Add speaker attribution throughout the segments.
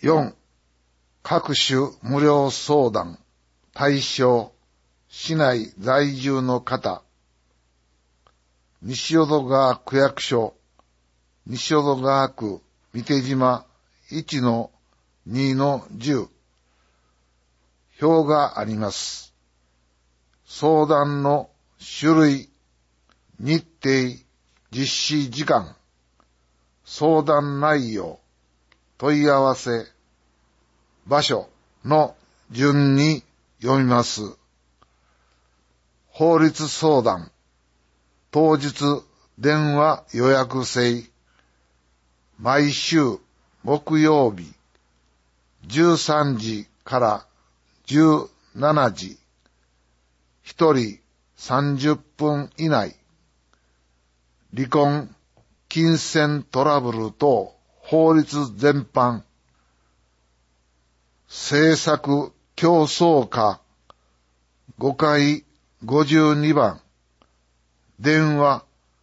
Speaker 1: 4、各種無料相談、対象、市内在住の方、西淀川区役所、西淀川区三手島 1-2-10、表があります。相談の種類、日程、実施時間、相談内容、問い合わせ、場所の順に読みます。法律相談、当日電話予約制、毎週木曜日13時から17時、一人30分以内、離婚、金銭トラブル等法律全般、政策競争課5階52番、電話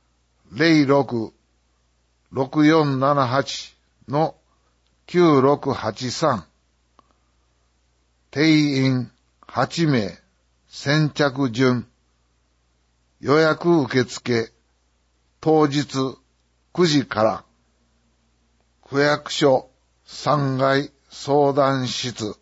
Speaker 1: 06-6478-9683、定員8名、先着順、予約受付、当日9時から、区役所3階相談室、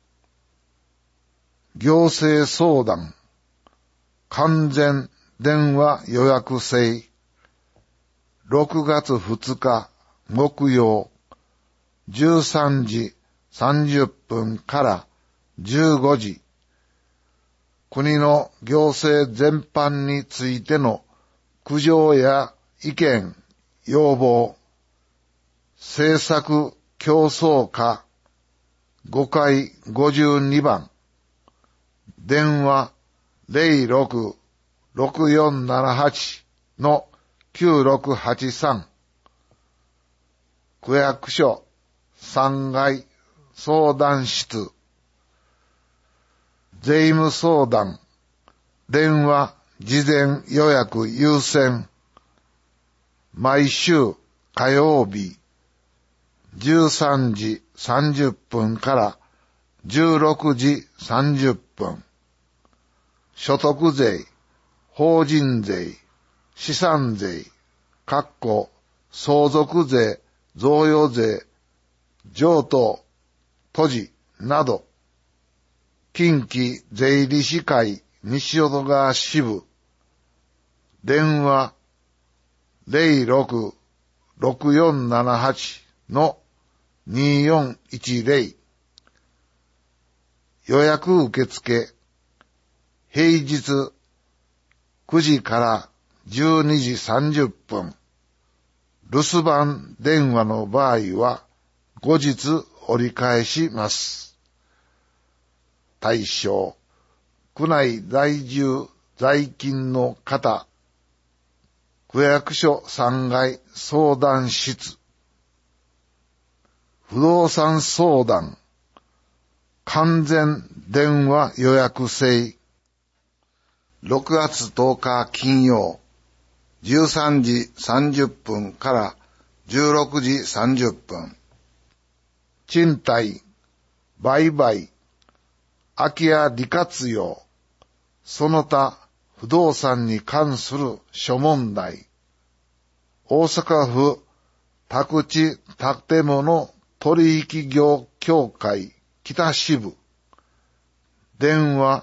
Speaker 1: 行政相談、完全電話予約制、6月2日木曜、13時30分から15時、国の行政全般についての苦情や意見、要望、政策競争課5階52番、電話 06-6478-9683、区役所3階相談室、税務相談、電話事前予約優先、毎週火曜日13時30分から16時30分、所得税、法人税、資産税、相続税、贈与税、譲渡、土地など、近畿税理士会西淀川支部、電話 06-6478-2410、予約受付、平日9時から12時30分、留守番電話の場合は後日折り返します。対象、区内在住在勤の方、区役所3階相談室、不動産相談、完全電話予約制、6月10日金曜、13時30分から16時30分、賃貸、売買、空き家利活用、その他不動産に関する諸問題、大阪府宅地建物取引業協会北支部、電話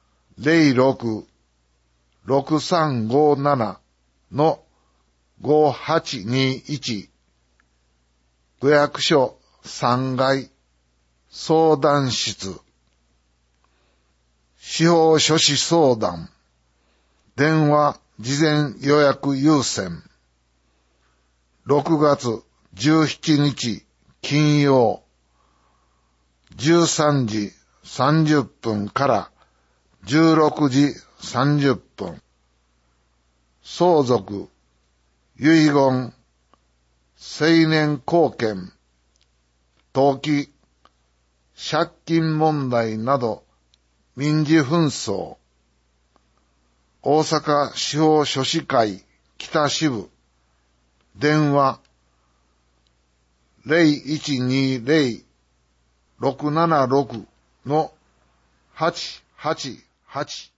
Speaker 1: 06-6357-5821、区役所3階相談室、司法書士相談、電話事前予約優先、6月17日金曜、13時30分から16時30分、相続、遺言、成年後見、登記、借金問題など民事紛争、大阪司法書士会北支部、電話 676-888